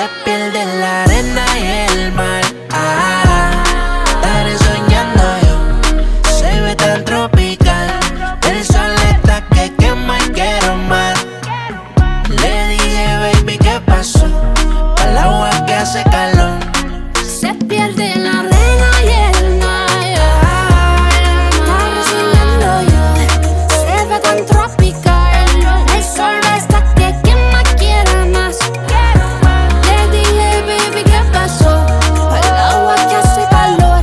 Se pierde en la arena y el mar. Estaré soñando yo. Se ve tan tropical. El sol está que quema y quiero más. Le dije, baby, ¿qué pasó? Al agua que hace calor. Se pierde en la arena y el mar. Estaba soñando yo. Se ve tan tropical. El sol está que quema, quiere más. Le dije, baby, ¿qué pasó? Al agua que hace calor.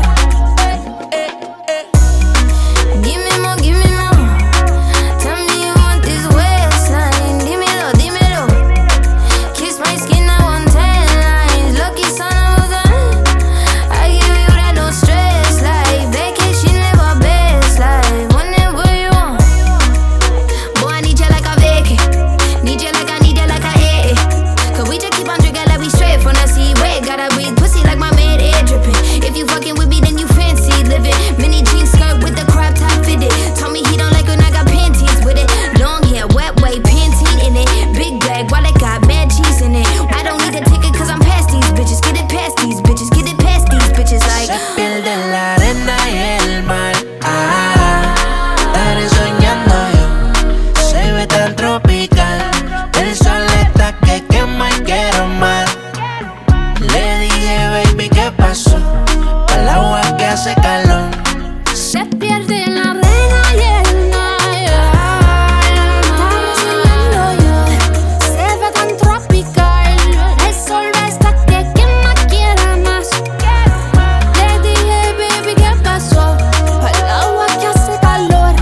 Give me more, give me more. Tell me you want this waistline. Dímelo, dímelo. Kiss my skin, I want 10 lines. Lucky son of a gun. I give you that no stress life. Vacation, live our best life. Whenever you want. Boy, I need you like a vacay. Need you like I need you like a AA. Cause we just keep on drinking like we straight from the seaway. Gotta breathe pussy like my man air dripping. If you fucking with me, then you fancy living. Mini jean skirt with the crop top fitted. Told me he don't like when I got panties with it. Long hair, wet way, Pantene in it. Big bag, while it got mad cheese in it. I don't need a ticket cause I'm past these bitches. Get it past these bitches, get it past these bitches like. Se pierde en la arena y el mar. Estaré soñando yo. Se ve tan tropical. El sol está que quema y quiero más. Le dije, baby, ¿qué pasó? Al agua que hace calor. Se pierde en la arena y el mar. Estaba soñando yo. Se ve tan tropical. El sol está que quema, quiere más. Le dije, baby, ¿qué pasó? Al agua que hace calor.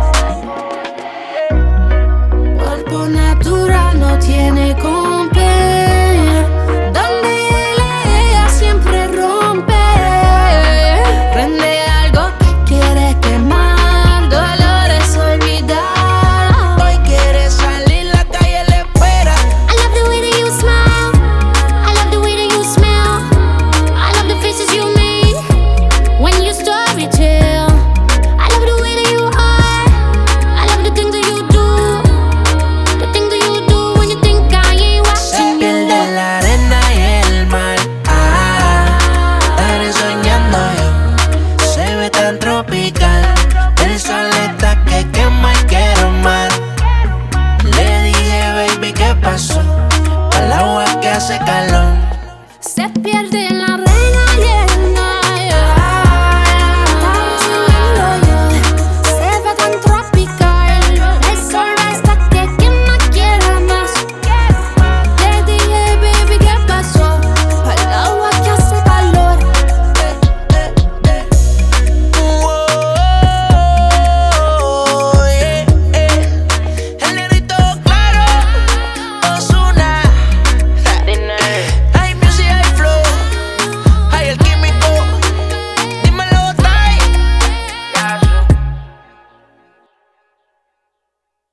Cuerpo natural no tiene compe. Donde ella siempre rompe. Prende algo que quiere quemar. Dolores olvidar. Hoy quiere salir, la calle le espera. I love the way that you smile. I love the way that you smell. I love the faces you make when you story tell. I love the way that you are. I love the things that you do. The things that you do when you think I ain't Se watching pierde you. en la arena y el mar. Estaré soñando yo. Se ve tan tropical. El sol está que quema y quiero más. Le dije, baby, ¿qué pasó? Al agua que hace calor. Se pierde